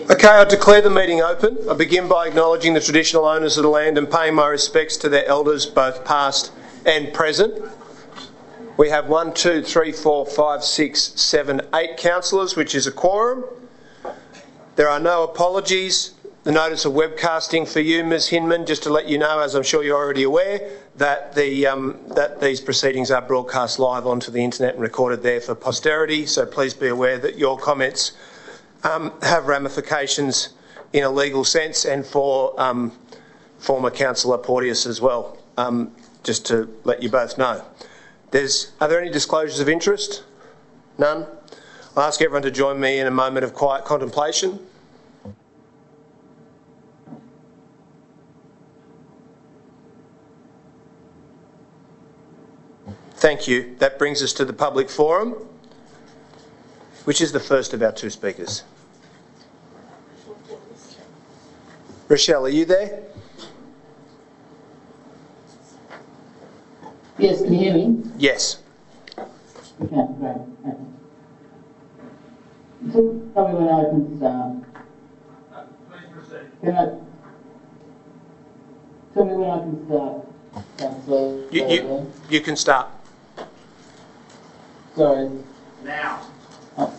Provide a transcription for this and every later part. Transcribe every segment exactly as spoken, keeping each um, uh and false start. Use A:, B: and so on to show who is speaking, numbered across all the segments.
A: Okay, I declare the meeting open. I begin by acknowledging the traditional owners of the land and paying my respects to their elders, both past and present. We have one, two, three, four, five, six, seven, eight councillors, which is a quorum. There are no apologies. The notice of webcasting for you, Miz Hinman, just to let you know, as I'm sure you're already aware, that the um, that these proceedings are broadcast live onto the internet and recorded there for posterity. So please be aware that your comments um, have ramifications in a legal sense, and for um, former Councillor Porteous as well. Um, just to let you both know. There's, are there any disclosures of interest? None? I'll ask everyone to join me in a moment of quiet contemplation. Thank you. That brings us to the public forum, which is the first of our two speakers. Rochelle, are you there?
B: Yes, can you hear me?
A: Yes.
B: Okay, great. Okay. So, tell me when I can start.
C: Uh, please proceed.
B: Can I... Tell me when I can start, Councillor.
A: You, you, you can start.
B: Sorry.
C: Now.
B: Oh.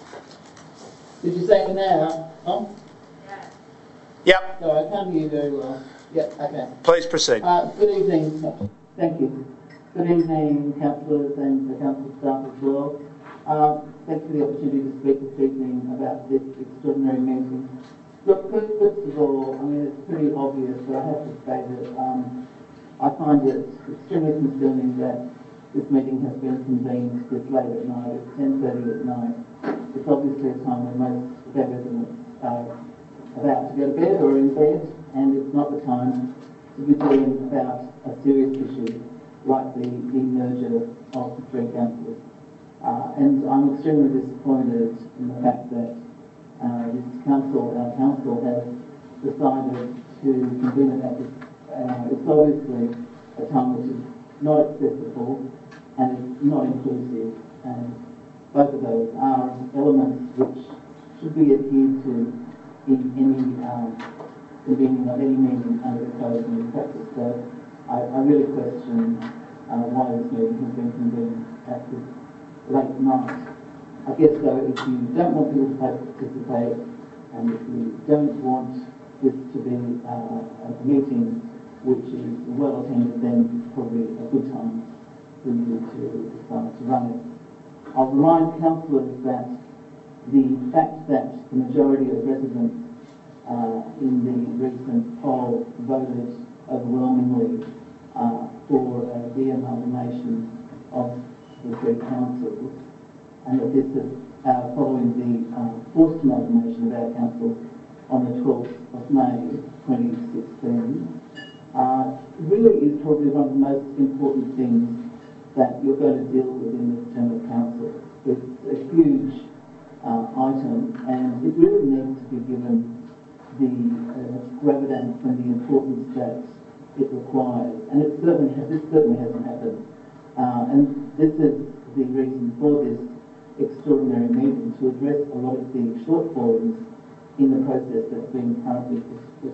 B: Did you say now? Oh?
C: Yeah.
A: Yep.
B: Sorry, I can't hear you very well. Yep, okay.
A: Please proceed.
B: Uh, good evening. Thank you. Good evening, councillors and the council staff as well. Uh, thanks for the opportunity to speak this evening about this extraordinary meeting. Look, first of all, I mean, it's pretty obvious, but I have to say that um, I find it extremely concerning that this meeting has been convened this late at night. It's ten thirty at night. It's obviously a time when most of our residents are about to go to bed or in bed, and it's not the time to be dealing about a serious issue like the, the merger of the three councils. Uh, and I'm extremely disappointed in the fact that uh, this council, our council, has decided to convene it at this. Uh, it's obviously a time which is not accessible and it's not inclusive, and both of those are elements which should be adhered to in any um, convening of any meeting under the code and practice. So I, I really question uh, why this meeting has been convened at this late night. I guess though, if you don't want people to participate and if you don't want this to be uh, a meeting which is well attended, then it's probably a good time for you to decide to run it. I'll remind councillors that the fact that the majority of residents uh, in the recent poll voted overwhelmingly uh, for uh, the amalgamation of the three councils, and that this is uh, following the uh, forced amalgamation of our council on the twelfth of May twenty sixteen, uh, really is probably one of the most important things that you're going to deal with in this term of council. It's a huge uh, item, and it really needs to be given the uh, gravitas and the importance that it requires, and it certainly has, this certainly hasn't happened. Uh, and this is the reason for this extraordinary meeting, to address a lot of the shortfalls in the process that's being currently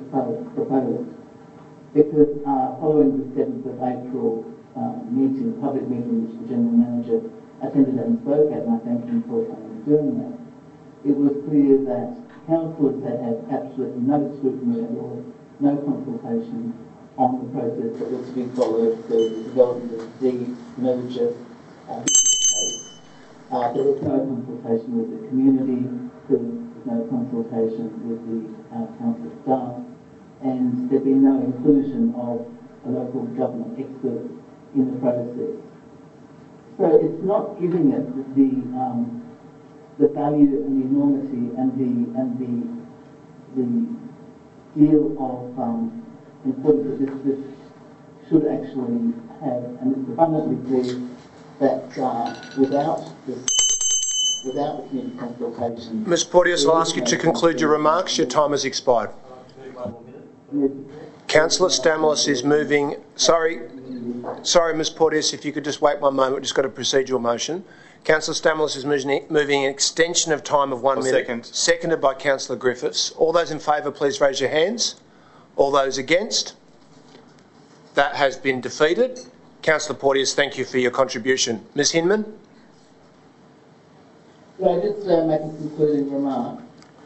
B: proposed. Because uh, following the seventh of April uh, meeting, public meeting which the General Manager attended and spoke at, and I thank him for um, doing that, it was clear that councillors had had absolutely no scrutiny at all, no consultation on the process that was to be followed for the development of the merger uh, case. Uh, there was no consultation with the community, there was no consultation with the uh, council staff, and there'd been no inclusion of a local government expert in the process. So it's not giving it the um, the value and the enormity and the and the the deal of um, importance that this, this should actually have, and it's abundantly clear that uh, without this, without the community consultation.
A: Miz Porteous, I'll ask you to conclude your remarks. Your time has expired. Councillor Stamoulis is moving. Sorry, sorry, Miz Porteous, if you could just wait one moment. We've just got a procedural motion. Councillor Stamoulis is moving, moving an extension of time of one
D: I'll
A: minute.
D: second.
A: Seconded by Councillor Griffiths. All those in favour, please raise your hands. All those against? That has been defeated. Councillor Porteous, thank you for your contribution. Ms Hinman?
B: Could I just uh, make a concluding remark?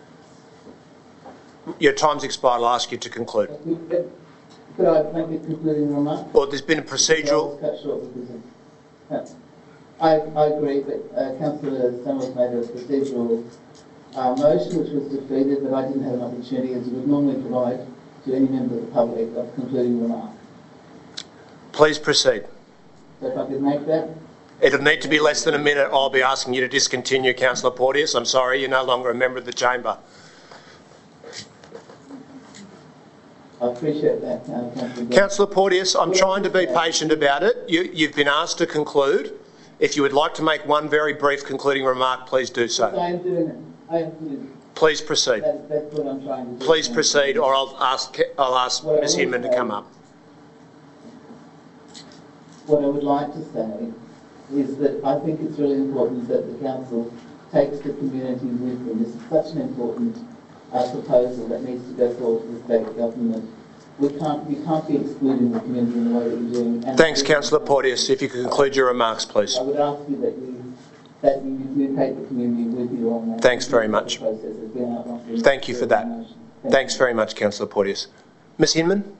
A: Your time's expired. I'll ask you to conclude.
B: Could, could I make a concluding remark?
A: Well, there's been a procedural...
B: Cut short because of, uh, I, I agree that uh, Councillor Summers made a procedural uh, motion which was defeated, but I didn't have an opportunity, as you would normally provide to any member of the public, of concluding remark.
A: Please proceed.
B: So if I could make that.
A: It'll need to be less than a minute. I'll be asking you to discontinue, Councillor Porteous. I'm sorry, you're no longer a member of the chamber.
B: I appreciate that, uh, Councillor.
A: Councillor Porteous, I'm trying to be patient about it. You, you've been asked to conclude. If you would like to make one very brief concluding remark, please do so.
B: I am doing it. I am doing it.
A: Please proceed.
B: That, that's what I'm trying to do.
A: Please proceed, or I'll ask, I'll ask Ms Hinman to come up.
B: What I would like to say is that I think it's really important that the council takes the community with them. This is such an important uh, proposal that needs to go forward to the state government. We can't, we can't be excluding the community in the way that you're doing. And
A: Thanks, Councillor Porteous. If you could conclude your remarks, please.
B: I would ask you that you, that you, you take the community with you on that.
A: Thanks very much. Thank you for that. Thanks very much, Councillor Porteous. Ms Hinman?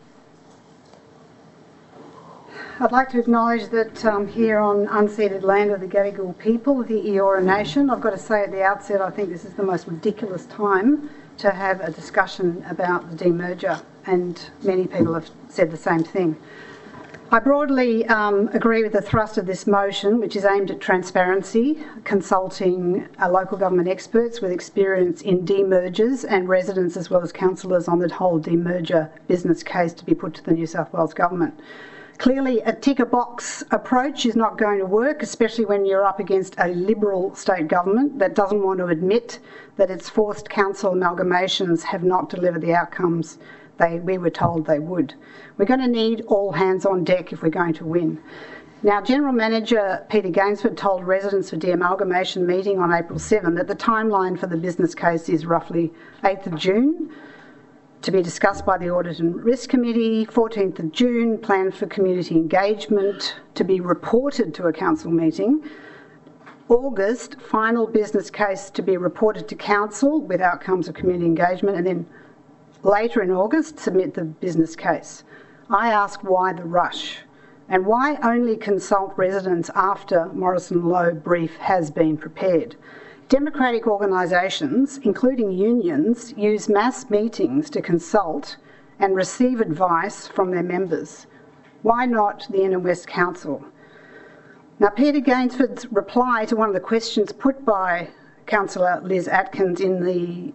E: I'd like to acknowledge that um, here on unceded land of the Gadigal people of the Eora Nation, I've got to say at the outset, I think this is the most ridiculous time to have a discussion about the demerger, and many people have said the same thing. I broadly um, agree with the thrust of this motion, which is aimed at transparency, consulting uh, local government experts with experience in demergers and residents as well as councillors on the whole demerger business case to be put to the New South Wales Government. Clearly, a tick-a-box approach is not going to work, especially when you're up against a Liberal state government that doesn't want to admit that its forced council amalgamations have not delivered the outcomes they, we were told they would. We're going to need all hands on deck if we're going to win. Now, General Manager Peter Gainsford told residents for de-amalgamation meeting on April seventh that the timeline for the business case is roughly eighth of June, to be discussed by the Audit and Risk Committee, fourteenth of June, planned for community engagement, to be reported to a council meeting, August, final business case to be reported to council with outcomes of community engagement, and then later in August, submit the business case. I ask why the rush, and why only consult residents after Morrison Lowe brief has been prepared. Democratic organisations, including unions, use mass meetings to consult and receive advice from their members. Why not the Inner West Council? Now, Peter Gainsford's reply to one of the questions put by Councillor Liz Atkins in the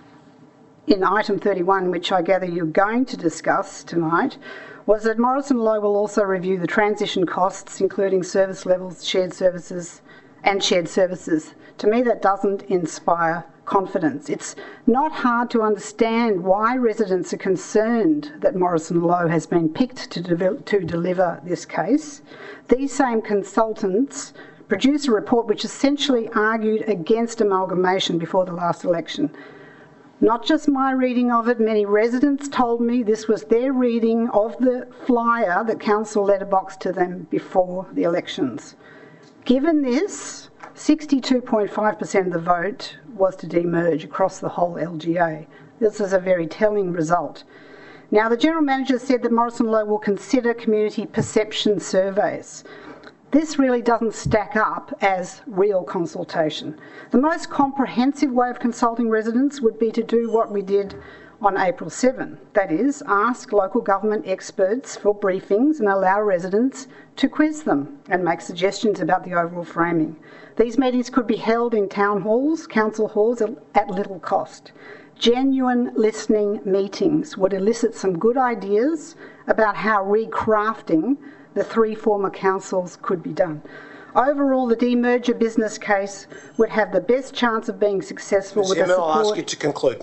E: in item thirty-one, which I gather you're going to discuss tonight, was that Morrison Lowe will also review the transition costs, including service levels, shared services and shared services. To me, that doesn't inspire confidence. It's not hard to understand why residents are concerned that Morrison Lowe has been picked to, de- to deliver this case. These same consultants produced a report which essentially argued against amalgamation before the last election. Not just my reading of it, many residents told me this was their reading of the flyer that council letterboxed to them before the elections. Given this, sixty-two point five percent of the vote was to demerge across the whole L G A. This is a very telling result. Now, the General Manager said that Morrison Lowe will consider community perception surveys. This really doesn't stack up as real consultation. The most comprehensive way of consulting residents would be to do what we did on April seventh, that is, ask local government experts for briefings and allow residents to quiz them and make suggestions about the overall framing. These meetings could be held in town halls, council halls at little cost. Genuine listening meetings would elicit some good ideas about how recrafting the three former councils could be done. Overall, the demerger business case would have the best chance of being successful
A: Miz
E: with the
A: Emma,
E: support
A: I'll ask you to conclude.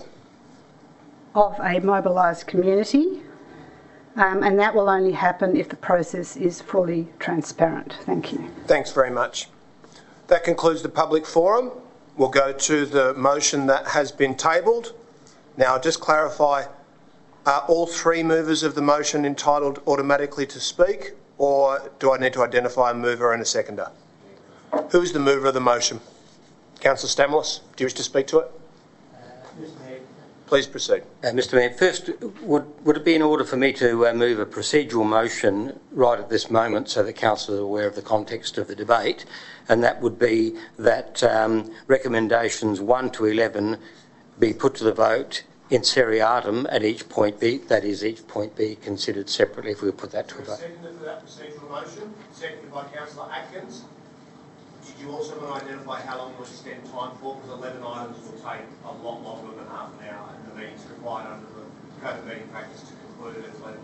E: of a mobilised community, um, and that will only happen if the process is fully transparent. Thank you.
A: Thanks very much. That concludes the public forum. We'll go to the motion that has been tabled. Now, I'll just clarify, are all three movers of the motion entitled automatically to speak, or do I need to identify a mover and a seconder? Who is the mover of the motion? Councillor Stamoulis, do you wish to speak to it?
D: Uh, Mister Mayor.
A: Please proceed.
D: Uh, Mister Mayor, first, would, would it be in order for me to uh, move a procedural motion right at this moment so that Council is aware of the context of the debate, and that would be that um, recommendations one to eleven be put to the vote in seriatim at each point B, that is, each point be considered separately if we put that to a vote.
A: Seconded for that procedural motion, seconded by Councillor Atkins. Did you also want to identify how long we'll extend time for? Because eleven items will take a lot longer than half an hour, and the meeting's required under the Code of Meeting Practice to conclude at eleven.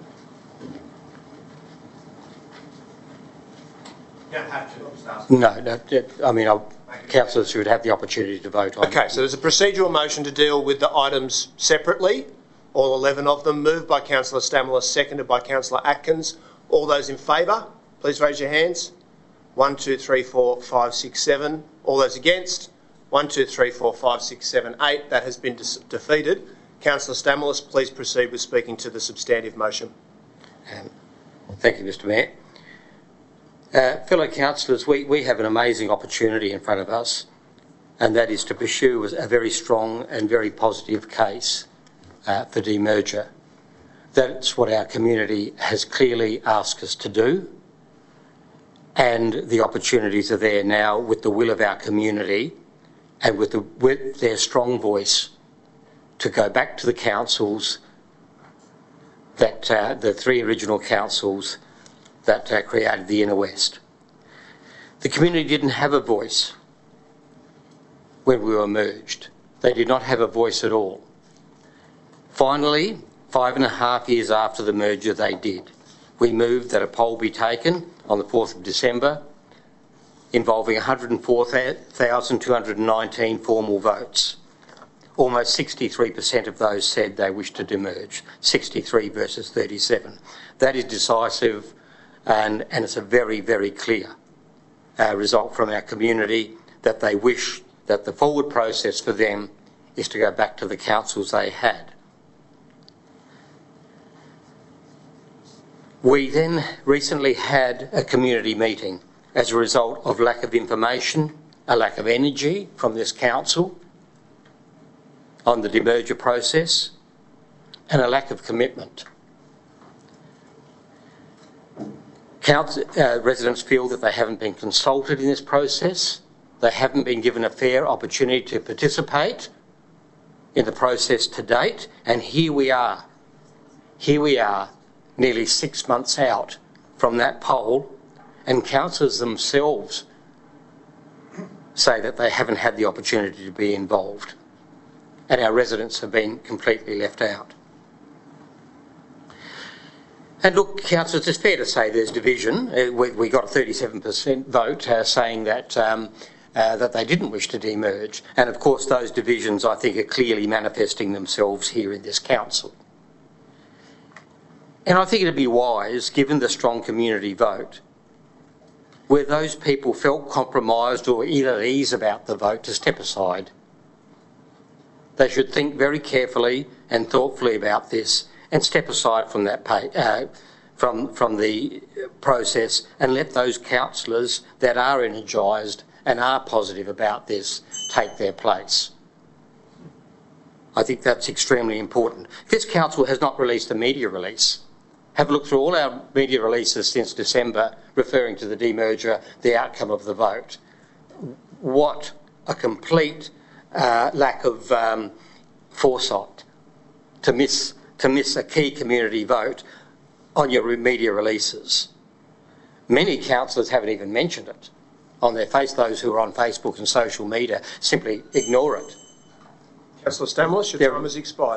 A: You don't have to, I'm just asking.
D: No, no, I mean, I'll, councillors should have the opportunity to vote on
A: Okay,
D: it.
A: so there's a procedural motion to deal with the items separately, all eleven of them, moved by Councillor Stamoulis, seconded by Councillor Atkins. All those in favour, please raise your hands. One, two, three, four, five, six, seven. All those against? One, two, three, four, five, six, seven, eight. That has been defeated. Councillor Stamoulis, please proceed with speaking to the substantive motion.
D: Um, thank you, Mister Mayor. Uh, fellow councillors, we, we have an amazing opportunity in front of us, and that is to pursue a very strong and very positive case uh, for demerger. That's what our community has clearly asked us to do, and the opportunities are there now with the will of our community and with, the, with their strong voice to go back to the councils, that uh, the three original councils that uh, created the Inner West. The community didn't have a voice when we were merged. They did not have a voice at all. Finally, five and a half years after the merger, they did. We moved that a poll be taken on the fourth of December involving one hundred four thousand two hundred nineteen formal votes. Almost sixty-three percent of those said they wished to demerge, sixty-three versus thirty-seven. That is decisive, and, and it's a very, very clear uh, result from our community that they wish that the forward process for them is to go back to the councils they had. We then recently had a community meeting as a result of lack of information, a lack of energy from this council on the demerger process, and a lack of commitment. Council, uh, residents feel that they haven't been consulted in this process. They haven't been given a fair opportunity to participate in the process to date, and here we are. Here we are, nearly six months out from that poll, and councillors themselves say that they haven't had the opportunity to be involved, and our residents have been completely left out. And look, councillors, it's fair to say there's division. Uh, we, we got a thirty-seven percent vote uh, saying that um, uh, that they didn't wish to demerge, and of course those divisions, I think, are clearly manifesting themselves here in this council. And I think it'd be wise, given the strong community vote, where those people felt compromised or ill at ease about the vote, to step aside. They should think very carefully and thoughtfully about this and step aside from that pay, uh, from from the process, and let those councillors that are energised and are positive about this take their place. I think that's extremely important. This council has not released a media release. Have a look through all our media releases since December referring to the demerger, the outcome of the vote. What a complete uh, lack of um, foresight to miss to miss a key community vote on your media releases. Many councillors haven't even mentioned it on their face. Those who are on Facebook and social media simply ignore it.
A: Councillor Stamoulis, your
D: There-
A: time has expired.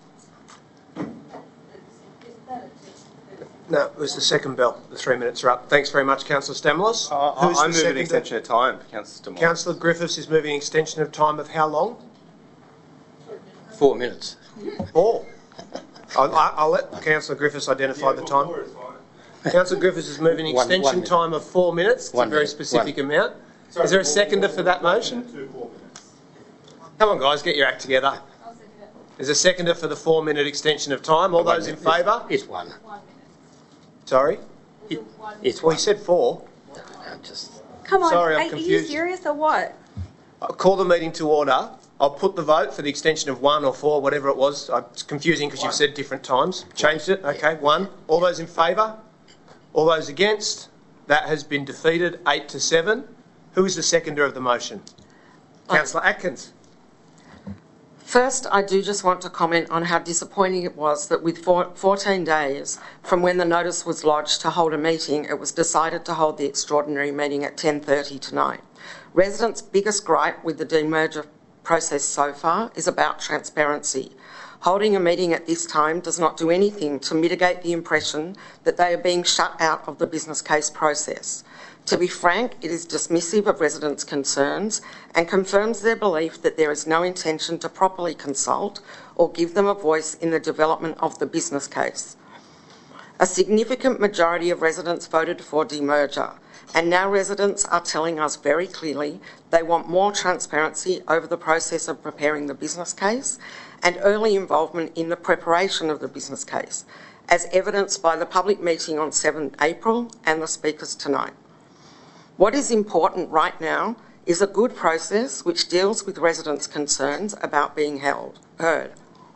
A: No, it was the second bell. The three minutes are up. Thanks very much, Councillor Stamoulis.
F: Uh,
A: Who's
F: I'm
A: the
F: moving an
A: seconder?
F: extension of time for Councillor Stamoulis.
A: Councillor Griffiths is moving extension of time of how long?
D: Four minutes.
A: Four. I'll, I'll let Councillor Griffiths identify the time. Councillor Griffiths is moving
D: One-
A: extension
D: one minute.
A: time of four minutes. It's
D: One
A: a very
D: minute.
A: specific amount. Is there a seconder for that motion? Come on, guys, get your act together. There's a seconder for the four-minute extension of time. All those in favour?
D: It's one.
A: Sorry?
D: It, it's
A: Well,
D: one.
A: he said four.
D: No, no, just...
F: Come on,
A: Sorry, I'm
F: are, are you
A: confused.
F: serious or what?
A: I'll call the meeting to order. I'll put the vote for the extension of one or four, whatever it was. Uh, It's confusing because you've said different times. Changed it. Okay, one. All those in favour? All those against? That has been defeated, eight to seven. Who is the seconder of the motion? Councillor Atkins.
G: First, I do just want to comment on how disappointing it was that with four, fourteen days from when the notice was lodged to hold a meeting, it was decided to hold the extraordinary meeting at ten thirty tonight. Residents' biggest gripe with the demerger process so far is about transparency. Holding a meeting at this time does not do anything to mitigate the impression that they are being shut out of the business case process. To be frank, it is dismissive of residents' concerns and confirms their belief that there is no intention to properly consult or give them a voice in the development of the business case. A significant majority of residents voted for demerger, and now residents are telling us very clearly they want more transparency over the process of preparing the business case and early involvement in the preparation of the business case, as evidenced by the public meeting on seventh April and the speakers tonight. What is important right now is a good process which deals with residents' concerns about being held, heard.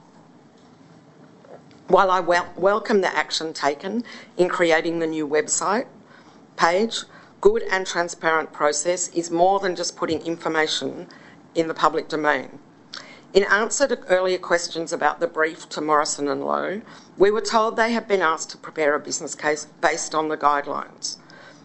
G: While I wel- welcome the action taken in creating the new website page, good and transparent process is more than just putting information in the public domain. In answer to earlier questions about the brief to Morrison and Lowe, we were told they have been asked to prepare a business case based on the guidelines.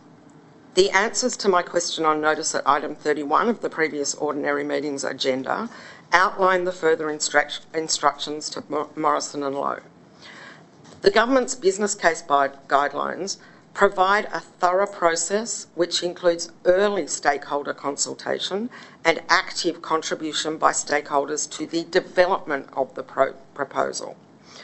G: The answers to my question on notice at item thirty-one of the previous ordinary meeting's agenda outline the further instruct- instructions to Mor- Morrison and Lowe. The government's business case bi- guidelines provide a thorough process which includes early stakeholder consultation and active contribution by stakeholders to the development of the pro- proposal.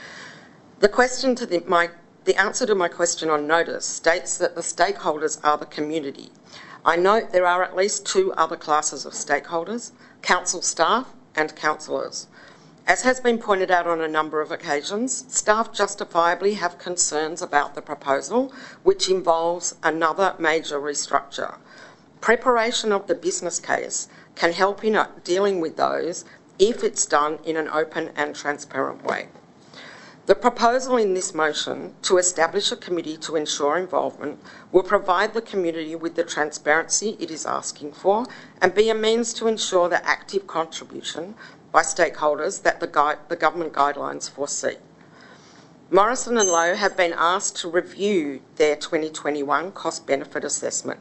G: The question to the, my The answer to my question on notice states that the stakeholders are the community. I note there are at least two other classes of stakeholders, council staff and councillors. As has been pointed out on a number of occasions, staff justifiably have concerns about the proposal, which involves another major restructure. Preparation of the business case can help in dealing with those if it's done in an open and transparent way. The proposal in this motion to establish a committee to ensure involvement will provide the community with the transparency it is asking for and be a means to ensure the active contribution by stakeholders that the, guide, the government guidelines foresee. Morrison and Lowe have been asked to review their twenty twenty-one cost-benefit assessment.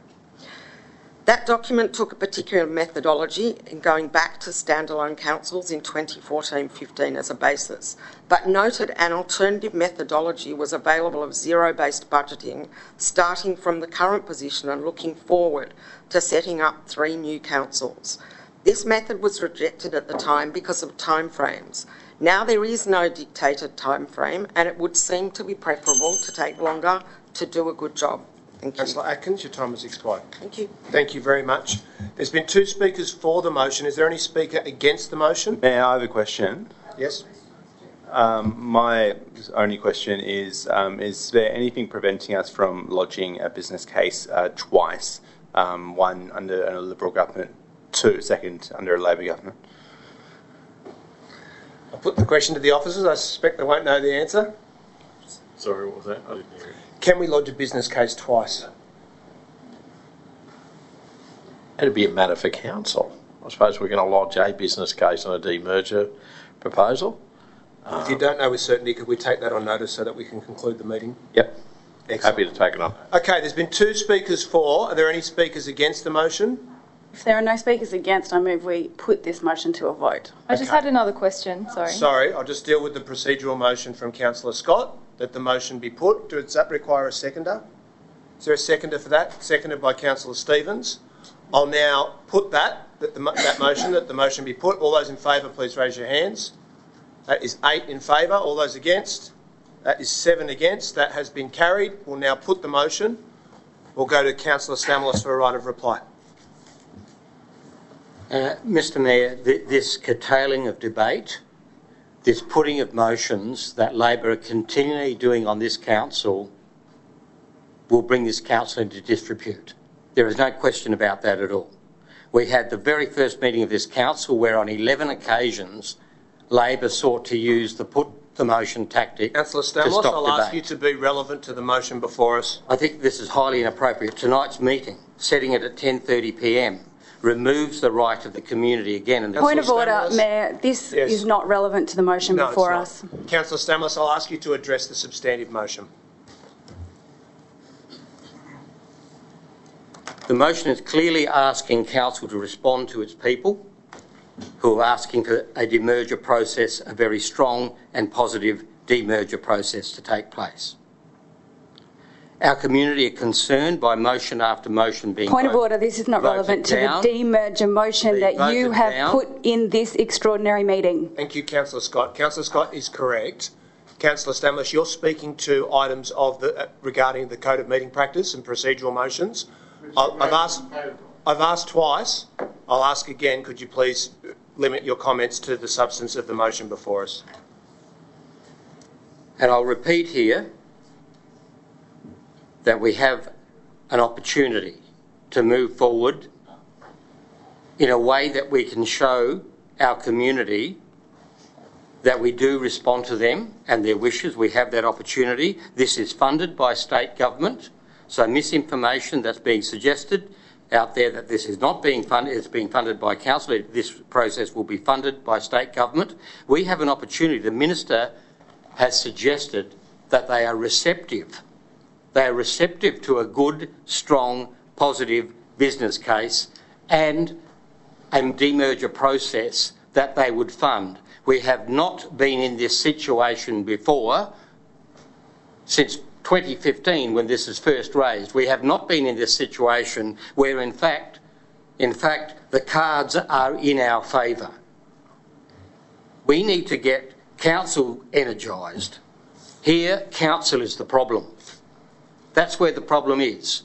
G: That document took a particular methodology in going back to standalone councils in twenty fourteen fifteen as a basis, but noted an alternative methodology was available of zero-based budgeting, starting from the current position and looking forward to setting up three new councils. This method was rejected at the time because of timeframes. Now there is no dictated timeframe, and it would seem to be preferable to take longer to do a good job. Thank you.
A: Councillor Atkins, your time has expired.
G: Thank you.
A: Thank you very much. There's been two speakers for the motion. Is there any speaker against the motion?
H: Mayor, I have a question.
A: Yes.
H: Um, my only question is, um, is there anything preventing us from lodging a business case uh, twice, um, one under a Liberal government, two, second under a Labor government?
A: I'll put the question to the officers. I suspect they won't know the answer.
I: Sorry, what was that? I didn't hear it.
A: Can we lodge a business case twice?
I: It'd be a matter for council. I suppose we're going to lodge a business case on a demerger proposal.
A: Uh, if you don't know with certainty, could we take that on notice so that we can conclude the meeting?
I: Yep.
A: Excellent.
I: Happy to take it on.
A: Okay, there's been two speakers for. Are there any speakers against the motion?
F: If there are no speakers against, I move we put this motion to a vote.
J: I just
A: Okay.
J: had another question, sorry.
A: Sorry, I'll just deal with the procedural motion from Councillor Scott, that the motion be put. Does that require a seconder? Is there a seconder for that? Seconded by Councillor Stevens. I'll now put that, that, the, that motion, that the motion be put. All those in favour, please raise your hands. That is eight in favour. All those against? That is seven against. That has been carried. We'll now put the motion. We'll go to Councillor Stamalis for a right of reply.
D: Uh, Mister Mayor, th- this curtailing of debate, this putting of motions that Labor are continually doing on this council will bring this council into disrepute. There is no question about that at all. We had the very first meeting of this council where on eleven occasions Labor sought to use the put the motion tactic
A: Councillor
D: to
A: Stamos,
D: stop
A: I'll
D: debate.
A: ask you to be relevant to the motion before us.
D: I think this is highly inappropriate. Tonight's meeting, setting it at ten thirty p m, removes the right of the community again. And
F: Point of
A: Councillor
F: order,
A: Stamoulis?
F: Mayor. This
A: Yes.
F: is not relevant to the motion
A: No,
F: before
A: it's
F: us.
A: not. Councillor Stamoulis, I'll ask you to address the substantive motion.
D: The motion is clearly asking Council to respond to its people who are asking for a demerger process, a very strong and positive demerger process to take place. Our community are concerned by motion after motion being
F: Point of
D: voted,
F: order, this is not
D: voted
F: relevant to
D: down.
F: the demerger motion
D: Be
F: that you
D: voted
F: have
D: down.
F: put in this extraordinary meeting.
A: Thank you, Councillor Scott. Councillor Scott is correct. Councillor Stamoulis, you're speaking to items of the uh, regarding the Code of Meeting Practice and procedural motions. I- I've asked. I've asked twice. I'll ask again. Could you please limit your comments to the substance of the motion before us?
D: And I'll repeat here that we have an opportunity to move forward in a way that we can show our community that we do respond to them and their wishes. We have that opportunity. This is funded by state government, so misinformation that's being suggested out there that this is not being funded, it's being funded by council. This process will be funded by state government. We have an opportunity. The Minister has suggested that they are receptive. They are receptive to a good, strong, positive business case and a demerger process that they would fund. We have not been in this situation before since twenty fifteen when this is first raised. We have not been in this situation where in fact, in fact, the cards are in our favour. We need to get council energised. Here, council is the problem. That's where the problem is.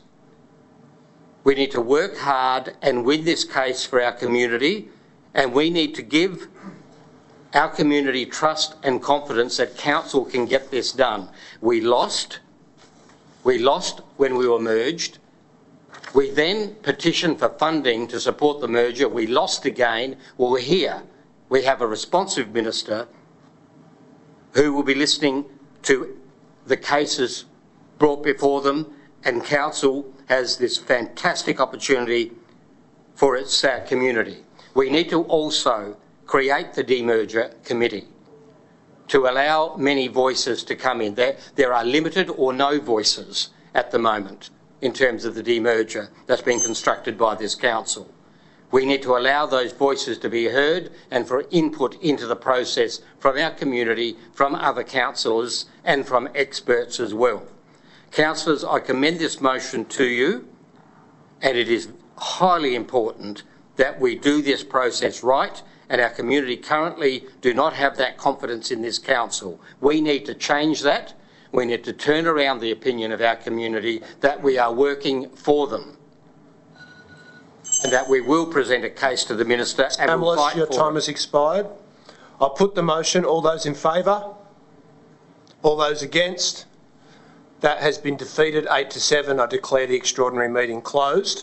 D: We need to work hard and win this case for our community, and we need to give our community trust and confidence that council can get this done. We lost. We lost when we were merged. We then petitioned for funding to support the merger. We lost again. Well, we're here. We have a responsive minister who will be listening to the cases brought before them, and council has this fantastic opportunity for its uh, community. We need to also create the demerger committee to allow many voices to come in. There, there are limited or no voices at the moment in terms of the demerger that's been constructed by this council. We need to allow those voices to be heard and for input into the process from our community, from other councillors and from experts as well. Councillors, I commend this motion to you, and it is highly important that we do this process right, and our community currently do not have that confidence in this council. We need to change that. We need to turn around the opinion of our community that we are working for them, and that we will present a case to the Minister and will fight
A: your
D: for
A: time
D: it.
A: has expired. I'll put the motion. All those in favour? All those against? That has been defeated, eight to seven. I declare the extraordinary meeting closed.